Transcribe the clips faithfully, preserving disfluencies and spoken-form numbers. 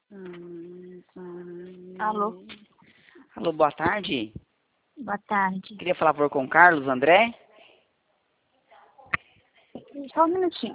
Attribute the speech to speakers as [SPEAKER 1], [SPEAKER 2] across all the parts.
[SPEAKER 1] Alô?
[SPEAKER 2] Alô, boa tarde.
[SPEAKER 1] Boa tarde.
[SPEAKER 2] Queria falar por com o Carlos André.
[SPEAKER 1] Só um minutinho.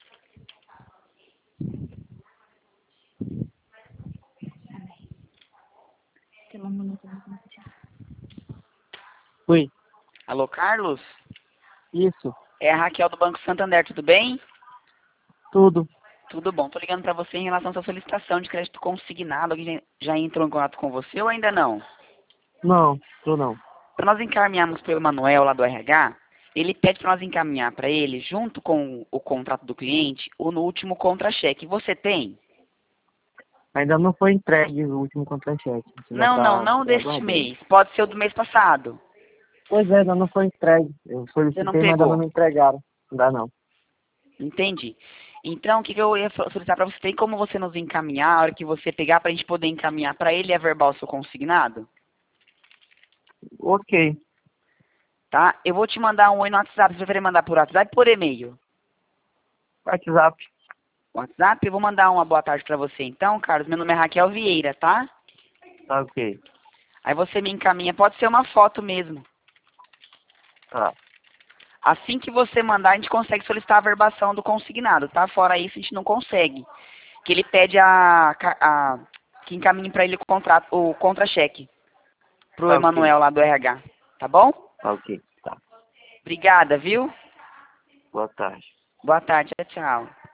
[SPEAKER 3] Oi,
[SPEAKER 2] Alô, Carlos?
[SPEAKER 3] isso,
[SPEAKER 2] É a Raquel do Banco Santander, tudo bem?
[SPEAKER 3] tudo.
[SPEAKER 2] Tudo bom. Tô ligando para você em relação à sua solicitação de crédito consignado. Alguém já já entrou em contato com você ou ainda não?
[SPEAKER 3] Não, tô não.
[SPEAKER 2] Para nós encaminharmos pelo Manuel lá do R H, ele pede para nós encaminhar para ele, junto com o contrato do cliente, o no último contra-cheque. Você tem?
[SPEAKER 3] Ainda não foi entregue o último contra-cheque. Já
[SPEAKER 2] Não, não,
[SPEAKER 3] tá
[SPEAKER 2] não deste
[SPEAKER 3] aguardando.
[SPEAKER 2] mês. Pode ser o do mês passado.
[SPEAKER 3] Pois é, ainda não foi entregue. Eu
[SPEAKER 2] Você não
[SPEAKER 3] solicitei, mas ainda
[SPEAKER 2] pegou.
[SPEAKER 3] não me entregaram. Ainda não.
[SPEAKER 2] Entendi. Então, o que, que eu ia solicitar para você? Tem como você nos encaminhar, a hora que você pegar, para a gente poder encaminhar para ele e averbar o seu consignado?
[SPEAKER 3] Ok,
[SPEAKER 2] Tá? Eu vou te mandar um oi no WhatsApp. Você prefere mandar por WhatsApp ou por e-mail?
[SPEAKER 3] WhatsApp.
[SPEAKER 2] WhatsApp? Eu vou mandar uma boa tarde para você então, Carlos. Meu nome é Raquel Vieira, tá?
[SPEAKER 3] Tá ok.
[SPEAKER 2] Aí você me encaminha. Pode ser uma foto mesmo.
[SPEAKER 3] Tá.
[SPEAKER 2] Assim que você mandar, a gente consegue solicitar a averbação do consignado, tá? Fora isso, a gente não consegue. Que ele pede a, a que encaminhe para ele o contrato, o contra-cheque pro
[SPEAKER 3] Tá ok.
[SPEAKER 2] Emanuel lá do R H, tá bom?
[SPEAKER 3] Tá ok. Tá.
[SPEAKER 2] Obrigada, viu?
[SPEAKER 3] Boa tarde.
[SPEAKER 2] Boa tarde, tchau, tchau.